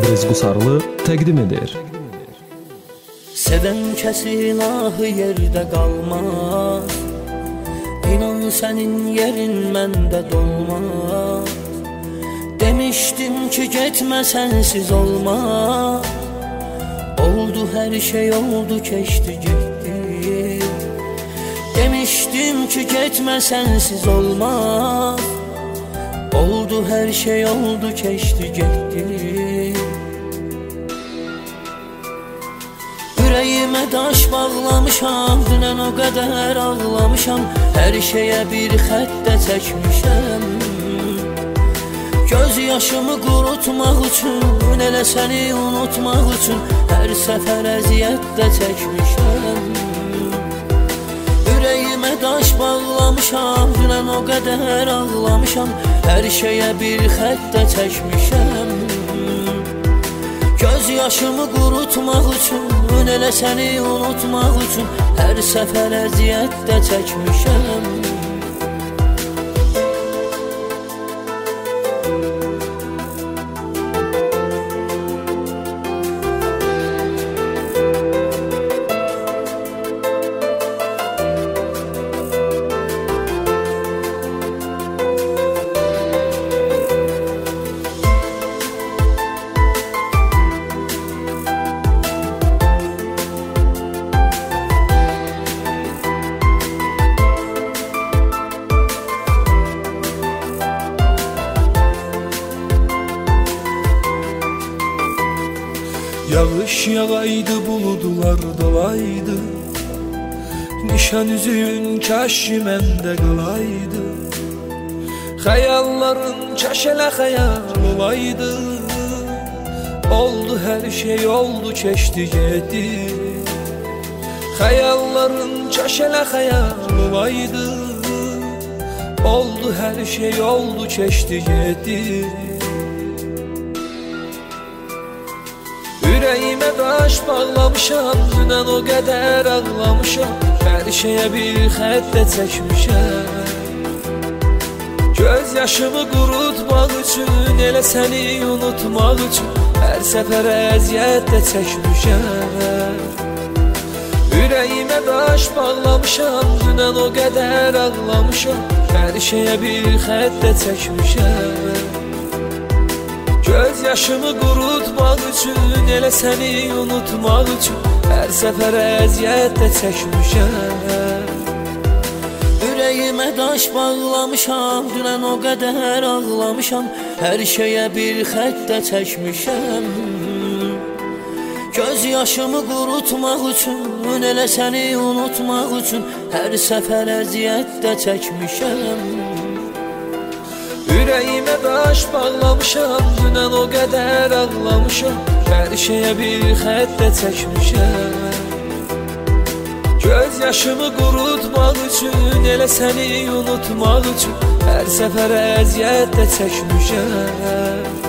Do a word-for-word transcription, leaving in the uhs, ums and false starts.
Təbriz Qusarlı təqdim edir. Sevən kəs ilahı yerdə qalmaz, İnan sənin yerin məndə dolmaz. Demişdim ki getmə sənsiz olmaz, oldu hər şey oldu keçdi getdi. Demişdim ki getmə sənsiz olmaz, oldu hər şey oldu keçdi getdi. Ürəyimə daş bağlamışam, dünən o qədər ağlamışam, hər şeyə bir xəttə çəkmişəm. Göz yaşımı qurutmaq üçün, elə səni unutmaq üçün hər səfər əziyyətdə çəkmişəm. Ürəyimə daş bağlamışam, dünən o qədər ağlamışam, hər şeyə bir xəttə çəkmişəm. Göz yaşımı qurutmaq üçün, elə səni unutmaq üçün hər səfər əziyyətdə çəkmişəm. Yağış yağaydı, buludlar dolaydı, nişan üzüyün kaş məndə qalaydı. Xəyalların kaş elə xəyal olaydı, oldu hər şey oldu keçdi getdi. Xəyalların kaş elə xəyal olaydı, oldu hər şey oldu keçdi getdi. Ürəyimə daş bağlamışam, dünən o qədər ağlamışam, hər şeyə bir xəttə çəkmişəm. Göz yaşımı qurutmaq üçün, elə səni unutmaq üçün hər səfər əziyyətdə çəkmişəm. Ürəyimə daş bağlamışam, dünən o qədər ağlamışam, hər şeyə bir xəttə çəkmişəm. Göz yaşımı qurutmaq üçün, elə səni unutmaq üçün hər səfər əziyyətdə çəkmişəm. Ürəyimə daş bağlamışam, dünən o qədər ağlamışam, hər şeyə bir xəttə çəkmişəm. Göz yaşımı qurutmaq üçün, elə səni unutmaq üçün hər səfər əziyyətdə çəkmişəm. Ürəyimə daş bağlamışam, dünən o qədər ağlamışam, hər şeyə bir xəttə çəkmişəm. Göz yaşımı qurutmaq üçün, elə səni unutmaq üçün hər səfər əziyyətdə çəkmişəm.